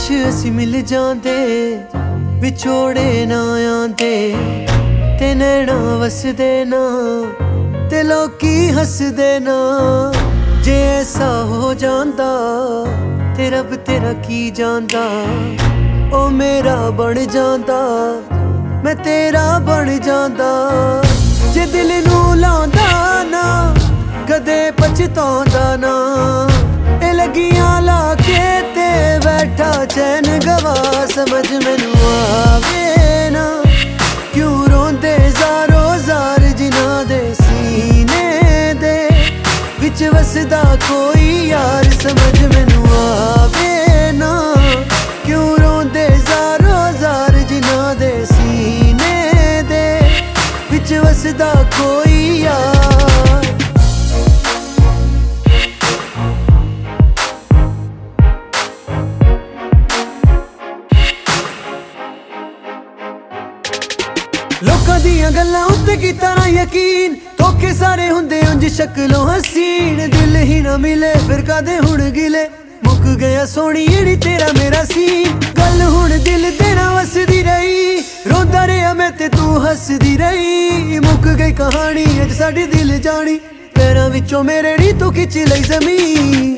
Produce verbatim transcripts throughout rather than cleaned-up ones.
ਕਾਸ਼ ਅਸੀਂ ਮਿਲ ਜਾਂਦੇ, ਵਿਛੋੜੇ ਨਾ ਆਂਦੇ, ਤੇ ਨੈਣਾ ਵਸਦੇ ਨਾ, ਤੇ ਲੋਕੀ ਹੱਸਦੇ ਨਾ। ਜੇ ਐਸਾ ਹੋ ਜਾਂਦਾ ਤੇ ਰੱਬ ਤੇਰਾ ਕੀ ਜਾਂਦਾ, ਉਹ ਮੇਰਾ ਬਣ ਜਾਂਦਾ, ਮੈਂ ਤੇਰਾ ਬਣ ਜਾਂਦਾ। ਜੇ ਦਿਲ ਨੂੰ ਲਾਉਂਦਾ ਨਾ, ਕਦੇ ਪਛਤਾਉਂਦਾ ਨਾ, ਇਹ ਲੱਗੀਆਂ ਲਾ ਕੇ ਤੇ ਬੈਠਾ ਚੈਨ ਗਵਾ। ਸਮਝ ਮੈਨੂੰ ਆਵੇ ਨਾ, ਕਿਉਂ ਰੋਂਦੇ ਜ਼ਾਰੋ ਜ਼ਾਰ ਜਿਨ੍ਹਾਂ ਦੇ ਸੀਨੇ ਦੇ ਵਿੱਚ ਵਸਦਾ ਕੋਈ ਯਾਰ। ਸਮਝ ਮੈਨੂੰ ਆਵੇ ਨਾ, ਕਿਉਂ ਰੋਂਦੇ ਜ਼ਾਰੋ ਜ਼ਾਰ ਜਿਨ੍ਹਾਂ ਦੇ ਸੀਨੇ ਦੇ ਵਿੱਚ ਵਸਦਾ ਕੋਈ ਯਾਰ। ਲੋਕਾਂ ਦੀਆਂ ਗੱਲਾਂ ਉੱਤੇ ਕੀਤਾ ਨਾ ਯਕੀਨ, ਧੋਖੇ ਸਾਰੇ ਹੁੰਦੇ ਉਂਝ ਸ਼ਕਲੋਂ ਹਸੀਨ। ਦਿਲ ਹੀ ਨਾ ਮਿਲੇ ਫਿਰ ਕਾਦੇ ਹੁਣ ਗਿਲੇ, ਮੁੱਕ ਗਿਆ ਸੋਹਣੀ ਜਿਹੜੀ ਤੇਰਾ ਮੇਰਾ ਸੀ। ਗੱਲ ਹੁਣ ਦਿਲ ਤੇਰਾ ਵਸਦੀ ਰਹੀ, ਰੋਂਦਾ ਰਿਹਾ ਮੈਂ ਤੇ ਤੂੰ ਹੱਸਦੀ ਰਹੀ। ਮੁੱਕ ਗਈ ਕਹਾਣੀ ਅੱਜ ਸਾਡੀ ਦਿਲ ਜਾਣੀ, ਪੈਰਾਂ ਵਿੱਚੋਂ ਮੇਰੇ ਨੀ ਤੂੰ ਖਿੱਚ ਲਈ ਜ਼ਮੀਨ।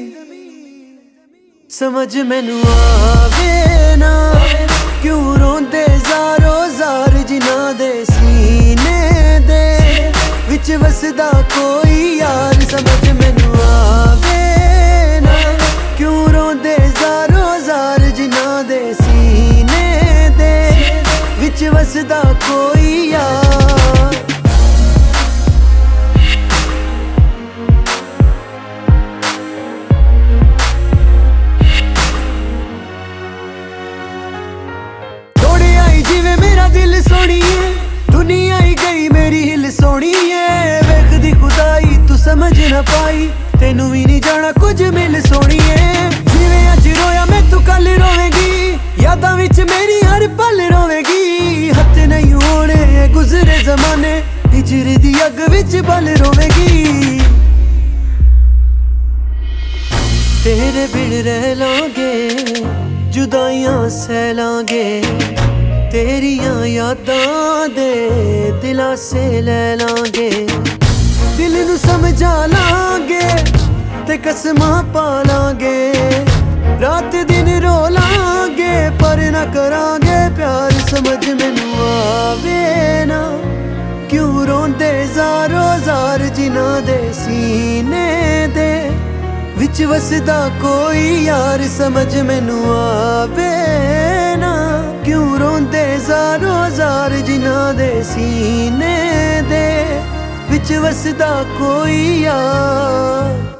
ਸਮਝ ਮੈਨੂੰ ਆਵੇ ਨਾ, ਕਿਉਂ ਰੋਂਦੇ ਜ਼ਾਰੋ ਜ਼ਾਰ ਜਿਨ੍ਹਾਂ ਦੇ ਸੀਨੇ ਦੇ ਵਿੱਚ ਵਸਦਾ ਕੋਈ ਯਾਰ। ਸਮਝ ਮੈਨੂੰ ਆਵੇ ਨਾ, ਕਿਉਂ ਰੋਂਦੇ ਜ਼ਾਰੋ ਜ਼ਾਰ ਜਿਨ੍ਹਾਂ ਦੇ ਸੀਨੇ ਦੇ ਵਿੱਚ ਵਸਦਾ ਕੋਈ ਯਾਰ। ਜਿਵੇਂ ਮੇਰਾ ਦਿਲ ਸੋਹਣੀਏ, ਦੁਨੀਆ ਹੀ ਗਈ ਮੇਰੀ ਹਿੱਲ ਸੋਹਣੀਏ। ਵੇਖਦੀ ਖੁਦਾਈ ਤੂੰ ਸਮਝ ਨਾ ਪਾਈ, ਤੈਨੂੰ ਵੀ ਨਹੀਂ ਜਾਣਾ ਕੁਝ ਮਿਲ ਸੋਹਣੀਏ। ਜਿਵੇਂ ਅੱਜ ਰੋਇਆ ਮੈਂ ਤੂੰ ਕੱਲ ਰੋਵੇਂਗੀ, ਯਾਦਾਂ ਵਿੱਚ ਮੇਰੀ ਹਰ ਪਲ ਰੋਵੇਂਗੀ। ਹੱਥ ਨਹੀਂ ਹੋਣੇ ਗੁਜ਼ਰੇ ਜ਼ਮਾਨੇ, ਹਿਜਰ ਦੀ ਅੱਗ ਵਿੱਚ ਬਲ ਰੋਵੇਂਗੀ। ਤੇਰੇ ਬਿਨ ਰਹਿ ਲਾਂਗੇ, ਜੁਦਾਈਆਂ ਸਹਿ ਲਾਂਗੇ, ਤੇਰੀਆਂ ਯਾਦਾਂ ਦੇ ਦਿਲਾਸੇ ਲੈ ਲਾਂਗੇ। ਦਿਲ ਨੂੰ ਸਮਝਾ ਲਾਂਗੇ ਤੇ ਕਸਮਾਂ ਪਾ ਲਾਂਗੇ, ਰਾਤ ਦਿਨ ਰੋ ਲਾਂਗੇ ਪਰ ਨਾ ਕਰਾਂਗੇ ਪਿਆਰ। ਸਮਝ ਮੈਨੂੰ ਆਵੇ ਨਾ, ਕਿਉਂ ਰੋਂਦੇ ਜ਼ਾਰੋ ਜ਼ਾਰ ਜਿਨ੍ਹਾਂ ਦੇ ਸੀਨੇ ਦੇ ਵਿੱਚ ਵਸਦਾ ਕੋਈ ਯਾਰ। ਸਮਝ ਮੈਨੂੰ ਆਵੇ ਨਾ, ਕਿਉਂ ਰੋਂਦੇ ਜ਼ਾਰੋ ਜ਼ਾਰ ਜਿਨ੍ਹਾਂ ਦੇ ਸੀਨੇ ਦੇ ਵਿੱਚ ਵਸਦਾ ਕੋਈ ਯਾਰ।